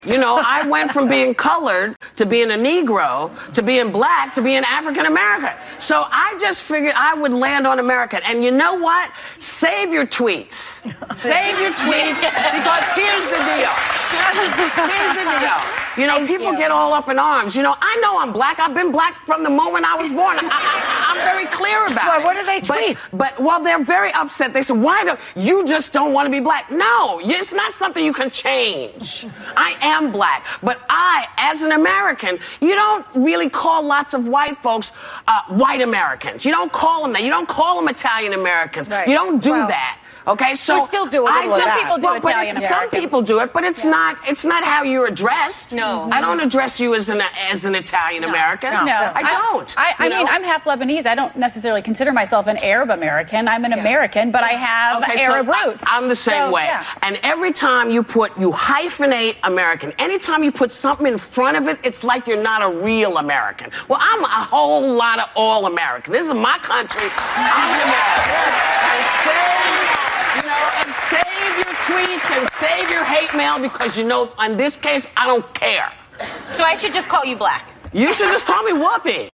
You know, I went from being colored to being a Negro to being black to being African American. So I just figured I would land on American. And you know what? Save your tweets. Save your tweets, because here's the deal. Here's the deal. You know, people get all up in arms. You know I'm black. I've been black from the moment I was born. I'm very clear about it. What do they tweet? But they're very upset. They say, why do you just don't want to be black? No, it's not something you can change. I am black. But I, as an American, you don't really call lots of white folks white Americans. You don't call them that. You don't call them Italian Americans. Right. You don't do that. Okay, so we still do it. Some people do Italian American. Some people do it, but it's not how you're addressed. No, I don't address you as an Italian American. No, I don't. I mean, I'm half Lebanese. I don't necessarily consider myself an Arab American. I'm an American, but I have Arab roots. I'm the same way. Yeah. And every time you hyphenate American, anytime you put something in front of it, it's like you're not a real American. Well, I'm a whole lot of all American. This is my country. I'm an American. And save your tweets and save your hate mail, because in this case, I don't care. So I should just call you black. You should just call me Whoopi.